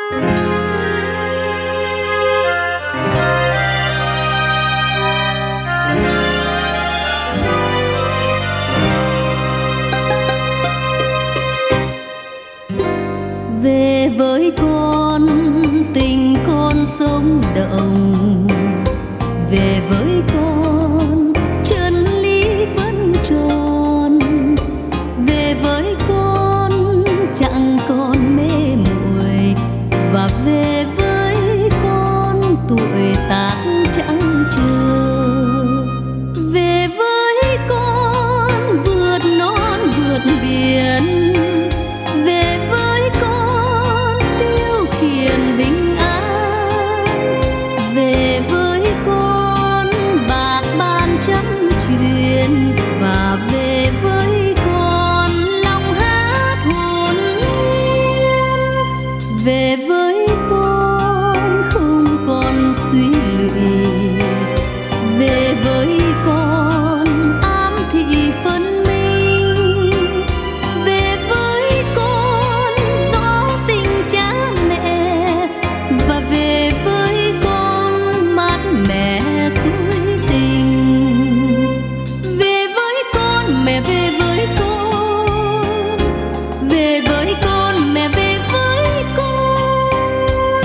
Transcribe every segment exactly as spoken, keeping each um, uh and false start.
Về với con tình con sống động, về với con chân lý vẫn tròn, về với con chẳng còn mê muội, và về với con tuổi tác chẳng chờ. Về với con vượt non vượt biển, về với con tiêu khiển bình an, về với con bạc ban trăm chuyện, và về với con lòng hát hồn nhiên. Về với con không còn suy lụy, về với con ám thị phân minh, về với con gió tình cha mẹ, và về với con mát mẻ suối tình. Về với con mẹ, về với con, về với con mẹ, về với con,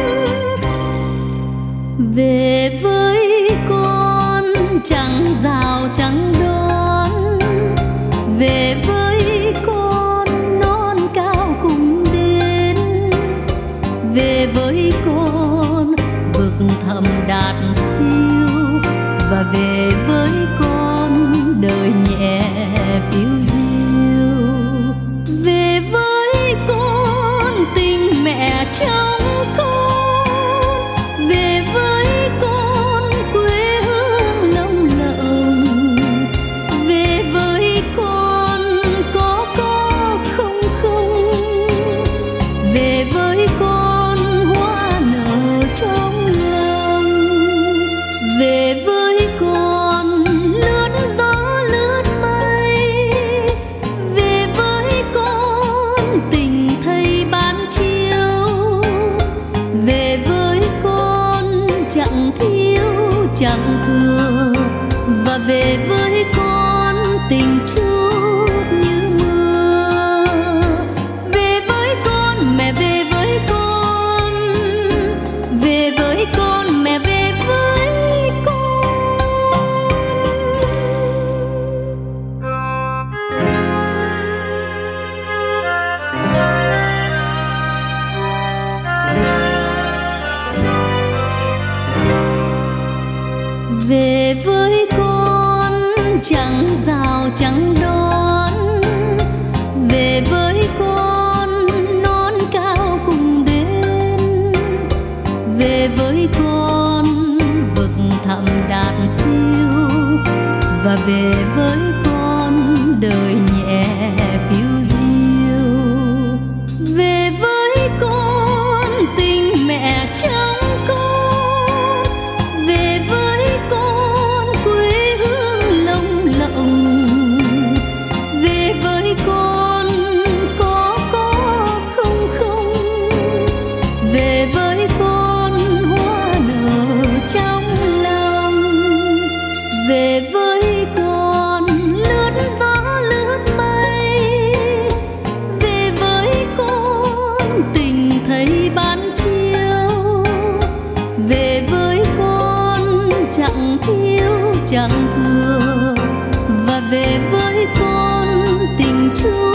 về với con chẳng rào chẳng đón, về với con non cao cùng đến, về với con vực thẳm đạt siêu, và về với con đời nhẹ phiêu diêu. Về với con tình mẹ trong con, về với con quê hương lồng lộng, về với con có có không không, về với con hoa nở trong lòng, về với con lướt gió lướt mây, về với con tình thầy ban chiếu, về với con chẳng thiếu chẳng thừa, và về với con tình chút như mưa. Về với con mẹ, về với con, về với con mẹ, về với con. Về với con chẳng rào chẳng đón, về với con non cao cùng đến, về với con vực thẳm đạt siêu, và về với con đời nhẹ phiêu diêu. Về với con tình mẹ trong con, về với con quê hương lồng lộng, về với con có có không không, về với con hoa nở trong lòng, về với con lướt gió lướt mây, về với con tình thầy ban chiếu, về với con chẳng thiếu chẳng thừa, và về với con tình chúa